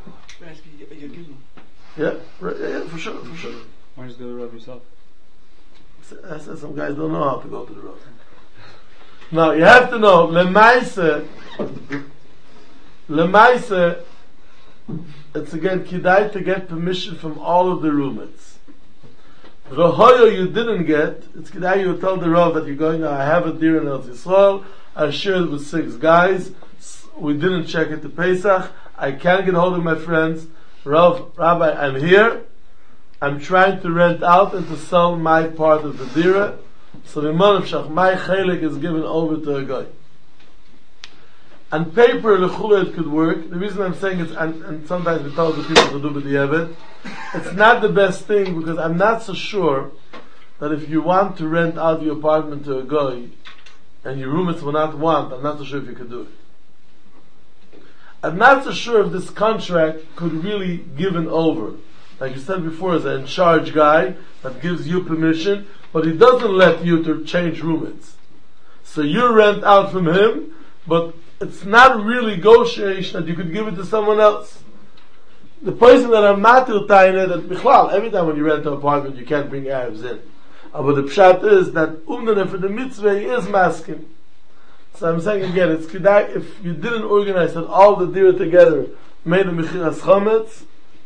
Yeah, right, yeah, for sure, for sure. Why don't you go to the Rav yourself? I said some guys don't know how to go to the Rav. Now, you have to know, Lemaise, Lemaise, it's again, Kidai to get permission from all of the roommates. Rohoyo you didn't get, it's Kidai you tell the Rav that you're going, I have a deer in Eretz Yisrael, I shared it with six guys, we didn't check it to Pesach, I can't get hold of my friends, Rav, Rabbi, I'm here. I'm trying to rent out and to sell my part of the dira. So the man of Shach, my chelik is given over to a guy. On paper, l'chula it could work. The reason I'm saying it's, and, and sometimes we tell the people to do b'diavad, it's not the best thing because I'm not so sure that if you want to rent out your apartment to a guy and your roommates will not want, I'm not so sure if you could do it. I'm not so sure if this contract could really given over. Like you said before, as an in charge guy that gives you permission, but he doesn't let you to change roommates. So you rent out from him, but it's not really negotiation that you could give it to someone else. The person that I'm matir taina that bichlal, every time when you rent an apartment you can't bring Arabs in. Uh, but the pshat is that umdana for the mitzvah is masking. So I'm saying again, it's kidai, if you didn't organize that all the dira together made a mechiras chometz.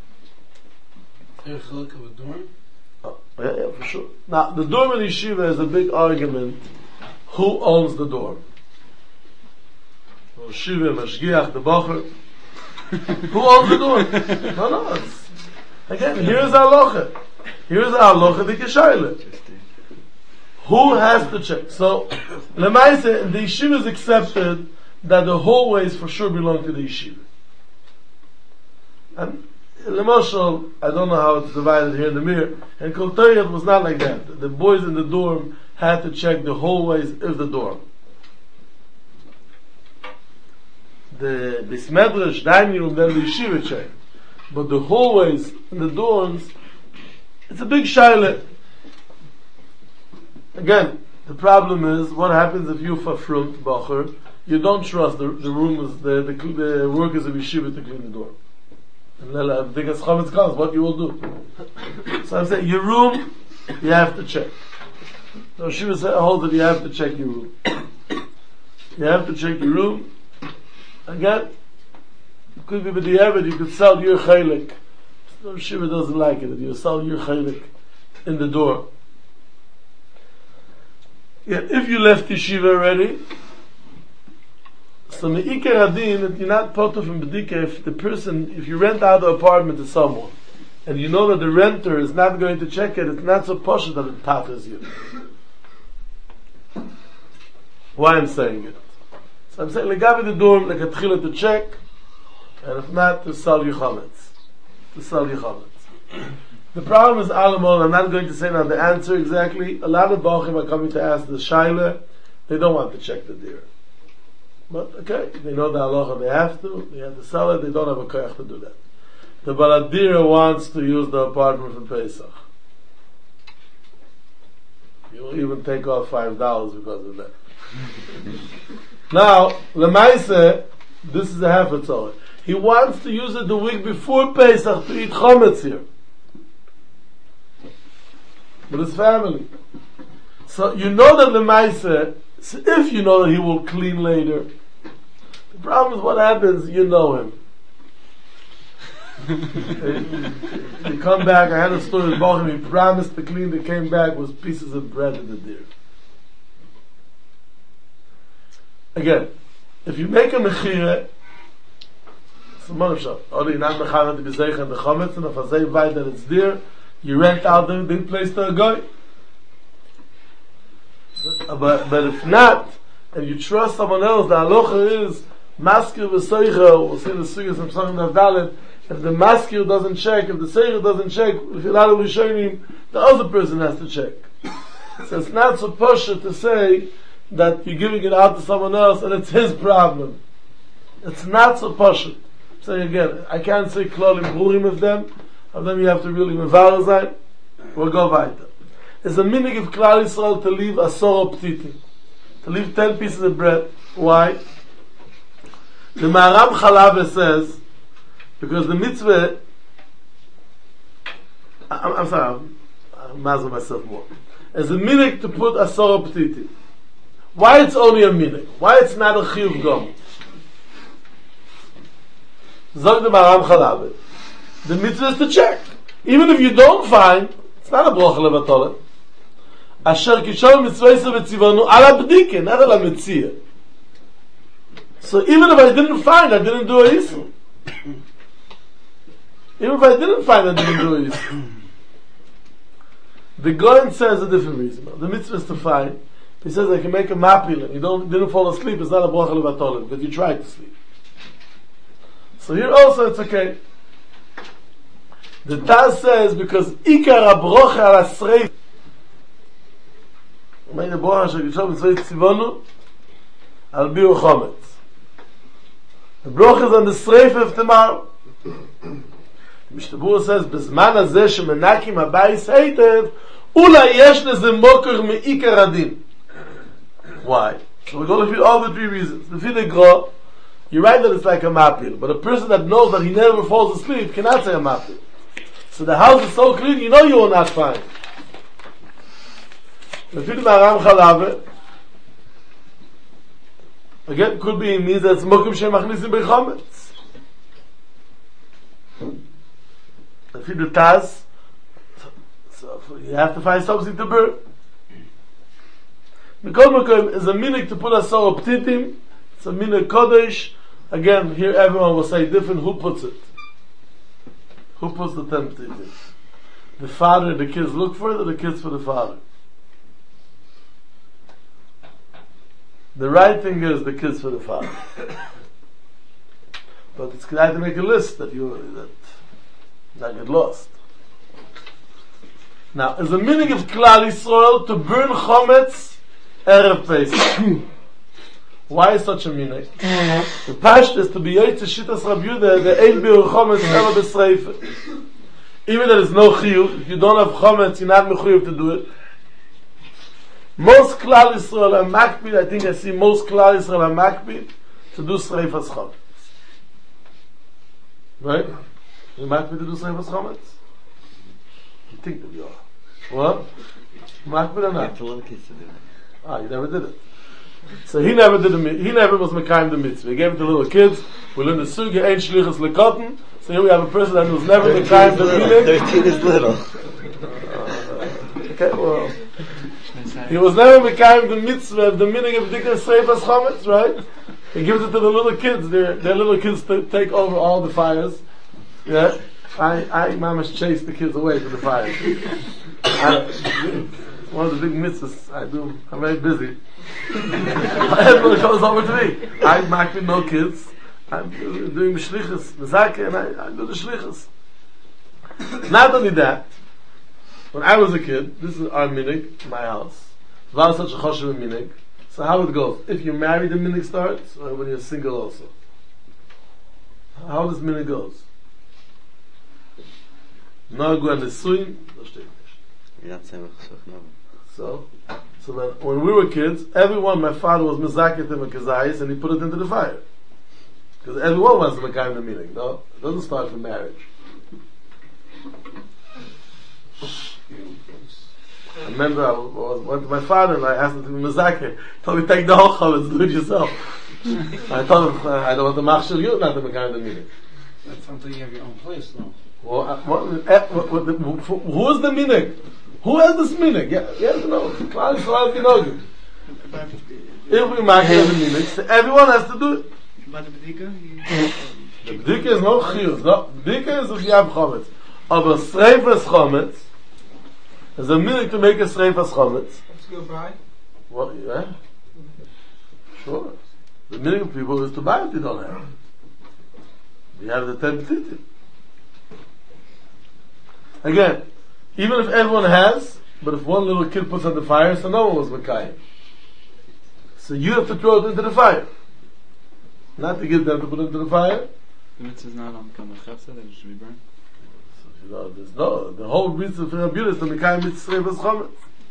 Oh, yeah, yeah, for sure. Now, the dorm in yeshiva is a big argument. Who owns the dorm? Well, Shiva, Mashgiach, the Bacher. Who owns the dorm? No, no, it's, again, here's our locha. Here's our locha, the Keshayla. Who has to check? So, Lemaise, the yeshiva is accepted that the hallways for sure belong to the yeshiva. And Lemashal, I don't know how it's divided here in the mirror, and Kol Torah it was not like that. The boys in the dorm had to check the hallways of the dorm. The Bismedrash dining room, then the yeshiva check. But the hallways in the dorms, it's a big shaila. Again, the problem is, what happens if you front bacher, you don't trust the, the rooms, the, the, the workers of yeshiva to clean the door. And if the chametz comes, what you will do? So I'm saying, your room, you have to check. So yeshiva holds that you have to check your room. You have to check your room. Again, it could be with the evid, you could sell your chaylik. So yeshiva doesn't like it, that you sell your chaylik in the door. Yet, if you left yeshiva already, so me'ikar adin, that you're not part of in bedika, if the person, if you rent out the apartment to someone, and you know that the renter is not going to check it, it's not so posh that it tatters you. Why I'm saying it? So I'm saying, legabe the dorm, like a tchila to check, and if not, to sell your chametz. To sell your chametz. The problem is alamol, I'm not going to say now the answer exactly. A lot of bachim are coming to ask the shaila, they don't want to check the deer. But okay, they know the halacha, they have to, they have to sell it, they don't have a koyach to do that. The baladira wants to use the apartment for Pesach. You will even take off five dollars because of that. Now, Lemaise, this is a half a tzorah. He wants to use it the week before Pesach to eat chometz here. With his family. So you know that Lemaise, so if you know that he will clean later, the problem is what happens, you know him. You come back, I had a story with Bochum, he promised to clean, they came back with pieces of bread in the deer. Again, if you make a mechire, it's a monofshop. Or you're not mechire the gezeich and the chometz, and if I say why that it's there, you rent out the, the place to a guy. But, but if not, and you trust someone else, the halacha is maskir v'seicha, we'll see the sugis from Psachim Daf Dalet, if the maskir doesn't check, if the seicha doesn't check, if you're not a rishonim, the other person has to check. So it's not so pushy to say that you're giving it out to someone else and it's his problem. It's not so pushy. Saying again, I can't say klolim brurim of them, of them you have to really mevarer sein. We'll go weiter. It's a minig of Klal Yisrael to leave asoro ptitim, to leave ten pieces of bread. Why? The Maharam Chalabe says, because the mitzvah, I'm, I'm sorry, I'm mazel myself more. It's a minig to put asoro ptitim. Why it's only a minig? Why it's not a chiyuv gom? Zog the Maharam Chalabe. The mitzvah is to check. Even if you don't find, it's not a brocha levatolet. Asher kishon mitzvayse v'tzivonu ala b'dike, not ala mitzvah. So even if I didn't find, I didn't do a yisur. Even if I didn't find, I didn't do a yisur. The Goyen says a different reason. The mitzvah is to find. He says I can make a mapil. You don't didn't fall asleep. It's not a brocha levatolet, but you tried to sleep. So here also it's okay. The Taz says because ikar abrocha ala sreif. Meine brocha shekishon mitzvah tzivonu al biur chometz. The brocha is on the sreif of tomorrow. Mishtabur says bezman hazeh shemenakim habayis heitev ulai yesh leze moker meikar adin. Why? So we're going to feed all the three reasons. The feed gra, you're right that it's like a mapil, but a person that knows that he never falls asleep cannot say a mapil. So the house is so clean, you know you will not find. The feed Maharam Chalabe, again, could be means that it's mokim shemachnisim b'chometz. The feed the Taz, so you have to find something to burn. Mikol Mokom is a minik to put asoro ptitim. It's a minik kodesh. Again, here everyone will say different. Who puts it? Who puts the ten ptitim? The father, the kids look for it, or the kids for the father? The right thing is the kids for the father. But it's good to make a list that you that that get lost. Now, is a meaning of Klal Yisrael to burn chometz erev Pesach. Why is such a meaning? The pashto is to be yotze shitas Rabbi Yehuda, the ein bir chometz ever b'sreifa. Even there is no chiyuv, if you don't have chometz, you're not mechuyev to do it. Most Klal Yisrael are makpid, I think I see most Klal Yisrael are makpid to do sreifas chometz. Right? You makpid to do sreifas chometz? You think that you are. What? Makpid or not? The little kids to do it. Ah, you never did it. So he never did the he never was mekayim the mitzvah. He gave it to little kids. We learned the suga ein shlichus lekotten. So here we have a person that was never mekayim the mitzvah. Thirteen is little. Okay, well, he was never mekayim the mitzvah of the meaning of particular sreifas chometz, right? He gives it to the little kids. Their their little kids to take over all the fires. Yeah, I I mamash chase the kids away from the fires. I, one of the big mitzvahs I do. I'm very busy. Everyone comes over to me. I'm making no kids. I'm doing shlichus, mezake, and I, I do the shlichus. Not only that, when I was a kid, this is our minig, my house. It was such a choshev minig. So how it goes? If you're married, the minig starts, or when you're single also? How does minig goes? Nagu and nesuin, no steht nicht. You're not saying no. So, so then when we were kids, everyone, my father was mezaket him a kazayis and he put it into the fire. Because everyone wants to make the meaning, no? It doesn't start from marriage. I remember I was, went to my father and I asked him to be mezaket. He told me, take the whole chametz, do it yourself. I told him, I don't want to machshel you not to make the meaning. That's until you have your own place, no? Well, uh, what, uh, what, what, who, who is the meaning? Who has this meaning? Yeah, yes, no. Klal Yisrael Ginogim. If we make the meaning, so everyone has to do it. But the Bedika? The Bedika is no chiyuv. No, Bedika is if you have chometz. Aber sreifas chometz is a meaning to make a sreifas chometz. Let's go buy. Well, yeah. Sure. The meaning of people is to buy it, you don't have. You have the ten p'titim. Again, even if everyone has, but if one little kid puts on the fire, so no one was Mekayim. So you have to throw it into the fire. Not to give them to put it into the fire. The mitzvah is not on Kamar Chafsa, that it should be burned. So, you know, there's no, the whole reason for Rabbi Yehuda is the Mekayim mitzvah Sreifas Chometz.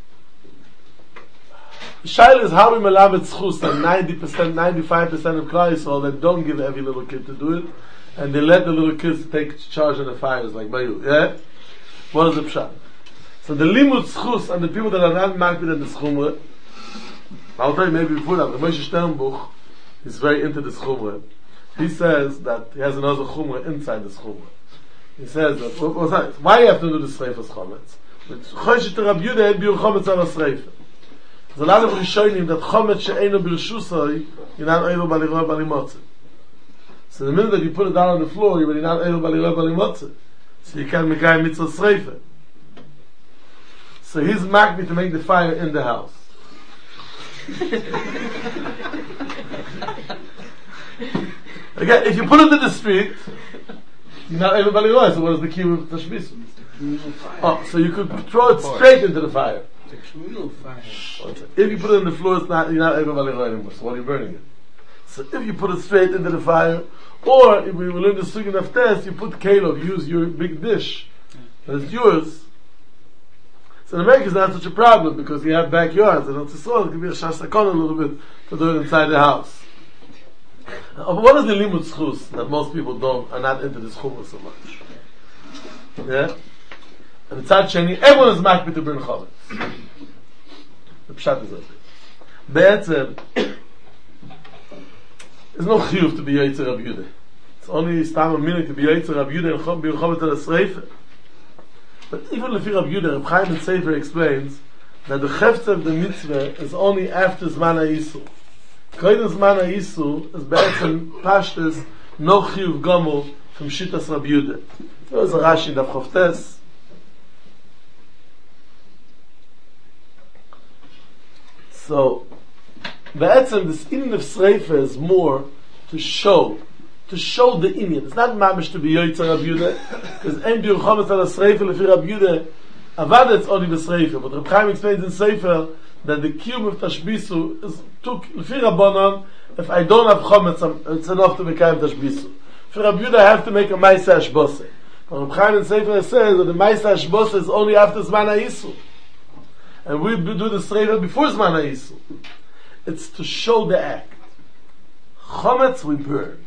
Shaila is how we melamed schus that ninety percent, ninety-five percent of Klal Yisrael that don't give every little kid to do it, and they let the little kids take charge of the fires like Bayu. Yeah? What is the pshat? So the limud schus and the people that are not makbid in the schumre, I'll tell you maybe before that, the Moshe Sternbuch is very into the schumre. He says that he has another chumre inside the schumre. He says that, what was that? Why you have to do the sreifas chometz? But Choshet Rabbi Yehuda had bir chometz on a sreifa. There's a lot of Rishonim that chometz she'eino birshusai, you're not able to live bali motzeh. So the minute that you put it down on the floor, you're not able to live bali motzeh. So you can't make a mitzvah sreifa. So he's makbid to make the fire in the house. Again, if you put it in the street, you're not able to live. So what is the key with tashbis? Oh, so you could throw it straight into the fire. The communal fire. If you put it on the floor, it's not, you're not able to live anymore. So what are you burning it? So if you put it straight into the fire, or if we learn the sugi of test, you put kelov, you use your big dish, and it's yours. So in America it's not such a problem because you have backyards, and it's a soil, it can be a shasakon a little bit to do it inside the house. Uh, what is the limud schus that most people don't, are not into this chumrah so much? Yeah? And it's not sheni, everyone is makbid to burn chometz. The pshat is that. Be'etzem, there's no chiyuv to be Yotzer Rabbi Yehuda. It's only stam a minute to be Yotzer Rabbi Yehuda and be chometz on a sreifa. But even if Rabbi Yehuda, Reb Chaim ben Sefer explains that the chefetz of the mitzvah is only after Zman HaYisur. Koydem Zman HaYisur is be'etzem pashtus no chiyuv gomel from Shittas Rabbi Yehuda. There was a Rashi in Daf Chavtes. So, Be'etzem, this Inyan of Sreifa is more to show, to show the Inyan. It's not mamish to be Yoitzer Rabbi Yehuda, because Ein Biur Chometz Al Sreifa Lefi Rabbi Yehuda, Avad it's only the Sreifa, but Reb Chaim explains in Sefer that the Kiyum of Tashbisu is took Lefi Rabbanon. If I don't have Chometz, it's enough to Mekayim Tashbisu. For Rabbi Yehuda, I have to make a Maisa Ashbose. But Reb Chaim in Sefer says that the Maisa Ashbose is only after Zman HaYisul. And we do the Sreifa before Zman HaYisul. It's to show the act. Chometz we burn.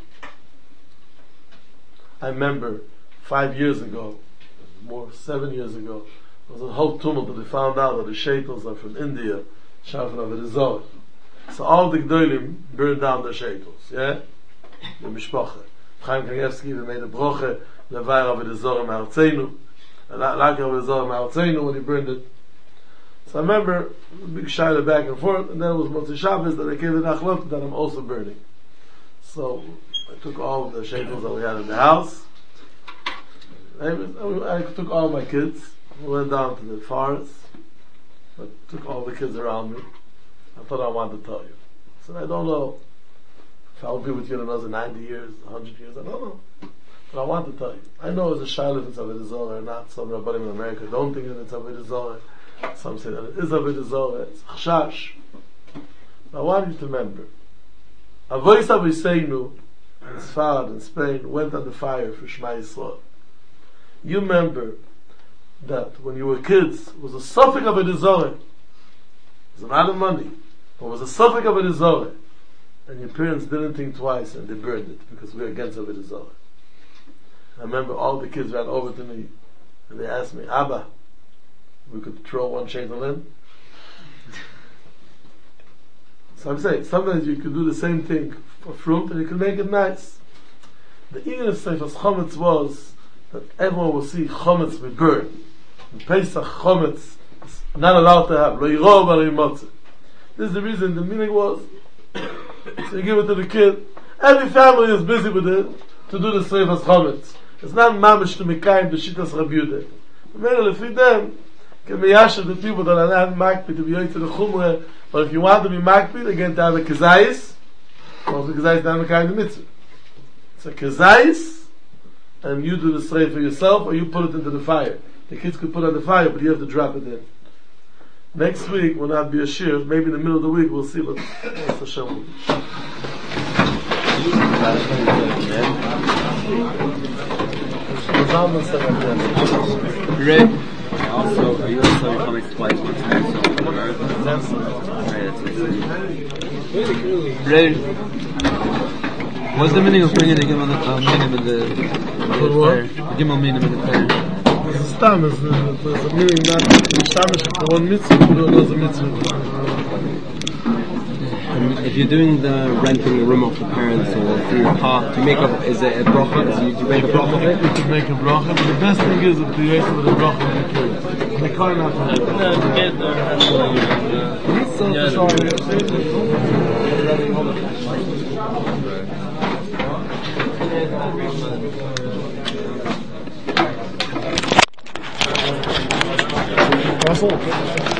I remember five years ago, more seven years ago, there was a whole tumult that we found out that the shaitels are from India, Shavna V'Rizor. So all the Gdolim burned down the shaitels, yeah? The Mishpacha. Chaim Kanievsky made a broche, Levair V'Rizor Ma'artzenu, Lakar V'Rizor Ma'artzenu when he burned it. So I remember a big shaila back and forth, and then it was Motzei Shabbos that I came to Nachlot that I'm also burning. So I took all the shaitels that we had in the house. I, I took all my kids. We went down to the forest. I took all the kids around me. I thought I wanted to tell you. I said, I don't know if I'll be with you in another ninety years, one hundred years. I don't know. But I want to tell you. I know it's a shaila if it's Avodah Zorah or not. Some Rabbanim in America don't think that it's Avodah Zorah. Some say that it is Avodah Zorah. It's Chashash. I want you to remember. Avois Aviseinu, in Sfarad in Spain, went on the fire for Shema Yisrael. You remember that when you were kids, it was a suffix of Avodah Zorah. It was a lot of money. But it was a suffix of Avodah Zorah. And your parents didn't think twice and they burned it because we were against Avodah Zorah. I remember all the kids ran over to me and they asked me, Abba, we could throw one shaitel in? So I'm saying, sometimes you can do the same thing for fruit and you can make it nice. The Inyan of Seifas Chometz was that everyone will see Chometz be burned. In Pesach, Chometz is not allowed to have. Lo yirov al yimotze. This is the reason the meaning was. So you give it to the kid. Every family is busy with it to do the Seifas Chometz. It's not mamish to Mekayim the Shitas Rabbi Yehuda. Mainly for them, can be yasher the people that are not makpi to be yoyt to the chumrah. But if you want to be makpi, again to have a kezayis, well, the kezayis not Mekayim the mitzvah. It's a kezayis, and you do the srei for yourself, or you put it into the fire. The kids could put it on the fire, but you have to drop it in. Next week will not be a shir. Maybe in the middle of the week we'll see what what's the show. Red. Also, are you also coming twice once Red. What's the meaning of bringing the Gimel uh, meaning with the prayer? The Gimel meaning with the prayer? It's a stam, it's a meaning not the stam for one mitzvah, but another mitzvah. If you're doing the renting the room of the parents or through your car, do you make a, is it a bracha? Do you, do you make a bracha of it? You can make a bracha, but the best thing is if you have with a bracha of the kids. They can't have to do it. No, the kids don't have to. So, Yeah, sorry. Russell?